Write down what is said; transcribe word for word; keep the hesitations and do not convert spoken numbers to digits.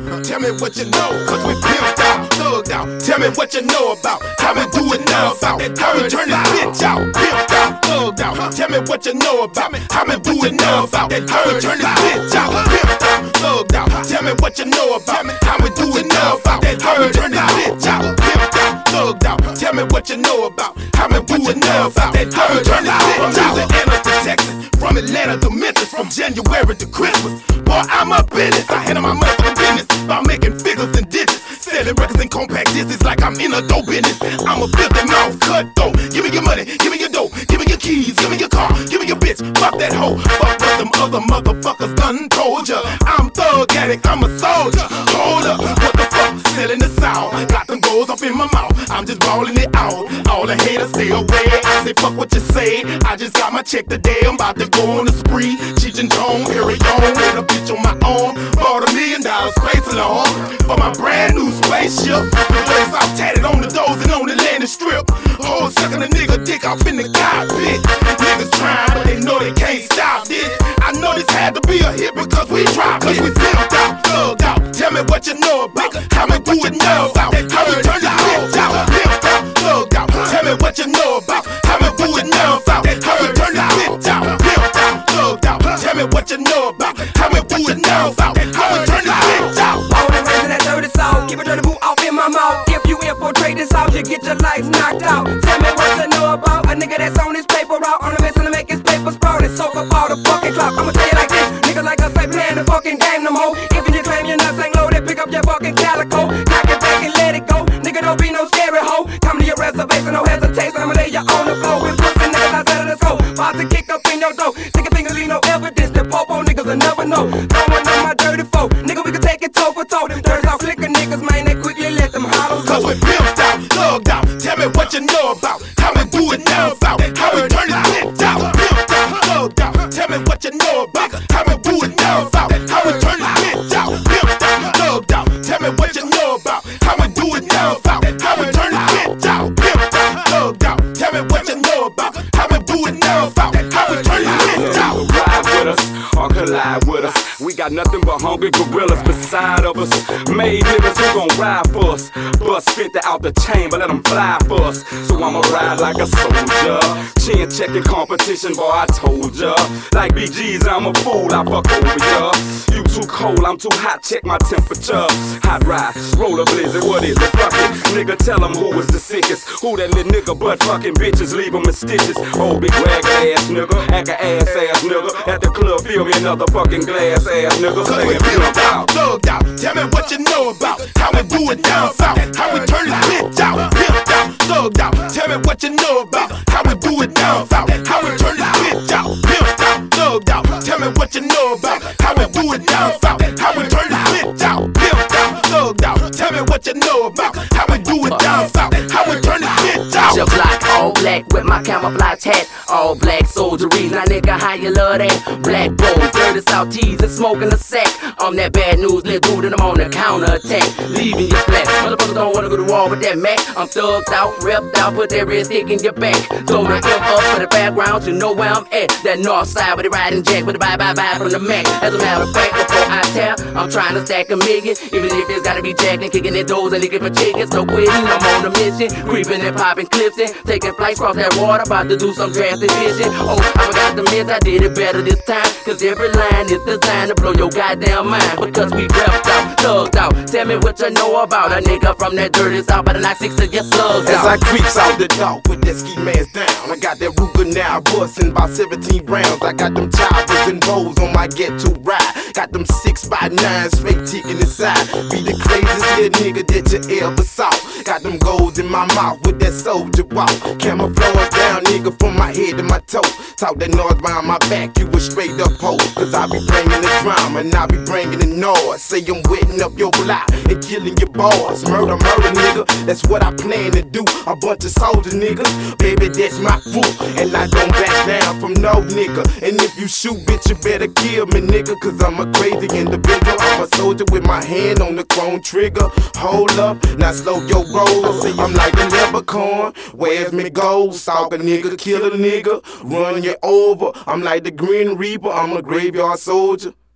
Tell me what you know, cause we pimped out, thugged out. Tell me what you know about how we do it now, out. How we turn this bitch out, pimped out, thugged out. Tell me what you know about how we do it now, out. How we turn this bitch out, pimped out, thugged out. Tell me what you know about how we do it now, out. How we turn this bitch out, pimped out, thugged out. Tell me what you know about how we do it now, out. How we turn this bitch out. From Louisiana to Texas, from Atlanta to Memphis, from January to Christmas. Boy, I'm a business. I handle my motherfucking business by making figures and digits, selling records and compact discs like I'm in a dope business. I'm a filthy mouth cut though. Give me your money, give me your dope, give me your keys, give me your car, give me your bitch. Fuck that hoe, fuck what them other motherfuckers done told ya. I'm thug addict, I'm a soldier. Hold up, what the fuck? Selling the sound, got them goals up in my mouth. I'm just ballin' it out. All the haters stay away. I say fuck what you say. I just got my check today. I'm about to go on a spree. Cheech and Chong, carry on with a bitch on my own. Bought a million dollars space alone for my brand new spaceship. The place all tatted on the doors and on the landing strip. Whole sucking a nigga dick off in the cockpit. Niggas trying, but they know they can't stop this. I know this had to be a hit because we dropped it. Cause we flipped out, thugged out. Tell me what you know about how we do it now, out. How we turn this bitch out, flipped out, thugged out. Tell me what you know about how we do it now, out. How we turn this bitch out, flipped out, thugged out. Tell me what you know about how we do it now, out. How we turn this bitch out. All the raising that dirty sauce, keep a dirty boot off in my mouth. If you infiltrate this house, you get your life knocked out. Tell me what you know about a nigga that's on his paper route, on a mission to make his paper sprout and soak up all the fucking clout. I'ma tell you like this, niggas like us ain't playing the fucking game no more. If you claim your nuts ain't loaded, pick up your fucking calico, cock it back and let it go. Nigga, don't be no scary hoe. Come to your reservation, no hesitation. I'ma lay you on the floor with pussy niggas outside of the scope. About to kick up in your door. Take a finger, leave no evidence. The popo niggas will never know. Throwing on my dirty foe. Nigga, we can take it toe for toe. Them dirty out slicker niggas, man, they quickly let them hollows go. Cause we pimped out, thugged out. Tell me what you know about how we do it now, out. How we turn this bitch out, pimped out, thugged out. Tell me what you know about how we do it now, out. How we turn this bitch out, pimped out, thugged out. Tell me what you know about how we do it now, out. How we turn this bitch out, pimped out, thugged out. Tell me what you know about how we do it now, out. How we turn this bitch out. Ride with us or collide with us. We got nothing but hungry gorillas beside of us. Made niggas who gon' ride for us. Bust fifty out the chamber, let them fly for us. So I'ma ride like a soldier. Chin checking competition, boy, I told ya. Like B G's, I'm a fool, I fuck over ya. You too cold, I'm too hot, check my temperature. Hot ride, roller blizzard, what is it? Fuck it. Nigga, tell them who was the sickest. Who that little nigga, butt fucking bitches, leave them in stitches. Old big rag ass nigga, act a ass ass nigga. At the club, feel me another fucking glass ass nigga. Cause we pimped out, thugged out. Tell me what you know about how we do it down south. How we turn this bitch out, pimped out, thugged out. Tell me what you know about how we do it down south. How we turn this bitch out, pimped out, thugged out. Tell me what you know about how we do it down south. How we turn this bitch out, pimped out, thugged out. Tell me what you know about how we do it down south. How we turn this bitch out. Your block all black with my camouflage hat. All black soldieries, now nigga, how you love that? Black bones, dirty South teas and smoking a sack. I'm that bad news, little dude, and I'm on the counter attack. Leaving you flat. Motherfuckers don't wanna go to war with that Mac. I'm thugged out, ripped out, put that red stick in your back. Throw the M up for the background, you know where I'm at. That north side with the riding jack with the bye bye bye from the Mac. As a matter of fact, before I tell, I'm trying to stack a million. Even if it's gotta be jacking, kicking their doors and looking for chickens. No quitting, I'm on a mission. Creeping and popping clips in. Taking flights across that water, about to do some drastic vision. Oh, I forgot to miss, I did it better this time. Cause every line is designed to blow your goddamn mind. Because we repped out, thugged out. Tell me what you know about a nigga from that dirty south. But the knock six of your slugs As out. I creeps out the dark with that ski mask down, I got that Ruger now bustin' about seventeen rounds. I got them choppers and bows on my get to ride. Got them six by nines straight ticking inside. Be the craziest little nigga that you ever saw. Got them goals in my mouth with that soldier walk. Camouflage down, nigga, from my head to my toe. Talk that noise behind my back, you a straight up hoe. Cause I be bringing the drama and I be bringing the noise. Say I'm wetting up your block and killing your boys. Murder, murder, nigga, that's what I plan to do. A bunch of soldier niggas, baby, that's my fool. And I don't back down from no nigga. And if you shoot, bitch, you better kill me, nigga. Cause I'm a crazy individual. I'm a soldier with my hand on the chrome trigger. Hold up, now slow your roll. Say I'm like a leprechaun. Where's me gold? Stalk a nigga, kill a nigga, run you over. I'm like the Green Reaper, I'm a graveyard soldier.